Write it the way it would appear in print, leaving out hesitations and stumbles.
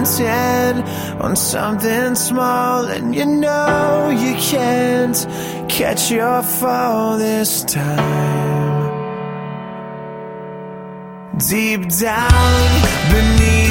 intent on something small, and you know you can't catch your fall this time. Deep down beneath